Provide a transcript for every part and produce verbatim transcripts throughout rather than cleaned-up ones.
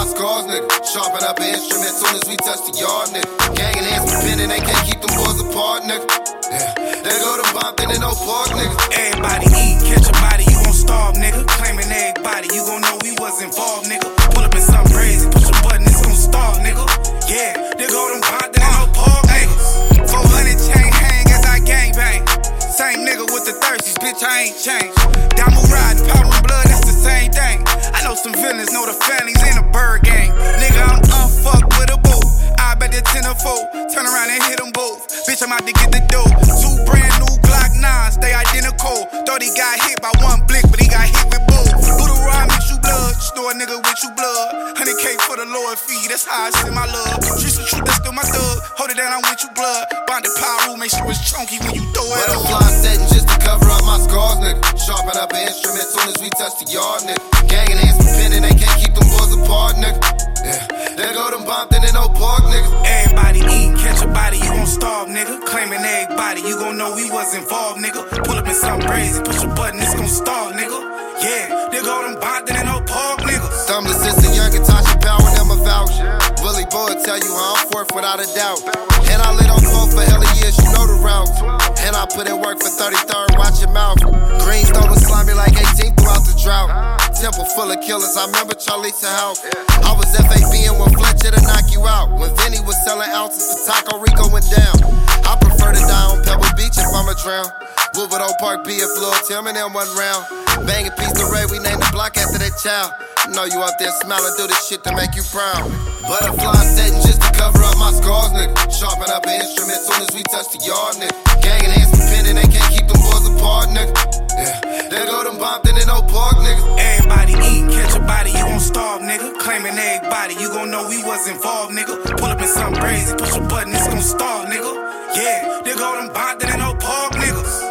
my scars, nigga. Sharpen up an instrument soon as we touch the yard, nigga. Gang and hands bending, they can't keep them boys apart, nigga. Yeah, they go to bumping in no park, nigga. Everybody eat, catch a body, you gon' starve, nigga. Claiming everybody, you gon' know we was involved, nigga. Pull up in something crazy, push a button, it's gon' start, nigga. Yeah, they go to bumping in no park, nigga. four hundred chain hang as I gang bang. Same nigga with the thirsties, bitch, I ain't changed. Diamond ride, power and blood, it's the same thing. I know some villains, know the families in a bird gang. Nigga, I'm unfucked with a boo. I bet they're ten or four. Turn around and hit them both. Bitch, I'm out to get the dough. Two brand new Glock nines, they identical. Thought he got hit by one blick, but he got hit with both. Buddha ride, mix you blood. Store a nigga with you blood. one hundred K for the lower fee, that's how I send my love. Streets of truth, that's still my thug. Hold it down, I'm with you blood. Bonded power rule, make sure it's chunky when you throw it up. Butterfly setting just to cover up my scars, nigga. Sharpen up an instrument soon as we touch the yard, nigga. Gang and hands bending, they can't keep them boys apart, nigga. Yeah, they go to bumping in no park, nigga. Everybody eat, catch a body, you gon' starve, nigga. Claiming everybody, you gon' know we was involved, nigga. Pull up in something crazy, push a button, it's gon' start, nigga. Yeah, they go to bumping in no park, nigga. Thumbless sister, young Tasha Power, them a vouch. Willie Boy tell you how I'm forth without a doubt. And I lit on coke for hella years, you know the route. And I put in work for thirty-third, watch your mouth. Greenstone was slimy like eighteen throughout the drought. Temple full of killers, I remember Charlie's house. I was F A B and when Fletcher to knock you out. When Vinny was selling ounces for Taco Rico went down. I prefer to die on Pebble Beach if I'ma drown. Woodward Oak Park B if Lil Tim and them one round. Bang a piece of Ray, we named the block after that child. You know you out there smiling, do this shit to make you proud. Butterfly setting just to cover up my scars, nigga. Sharpen up an instrument soon as we touch the yard, nigga. Gang and hands bending, they can't keep them boys apart, nigga. Yeah, they go to bumping in no park, nigga. Everybody eat, catch a body, you gon' starve, nigga. Claiming everybody, you gon' know we was involved, nigga. Pull up in something crazy, push a button, it's gon' start, nigga. Yeah, they go to bumping in no park, niggas.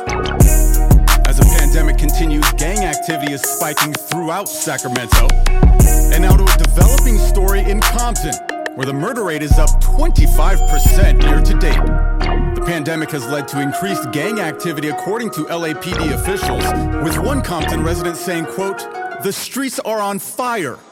As the pandemic continues, gang activity is spiking throughout Sacramento. And now to a developing story in Compton, where the murder rate is up twenty-five percent year to date. The pandemic has led to increased gang activity according to L A P D officials, with one Compton resident saying, quote, "The streets are on fire."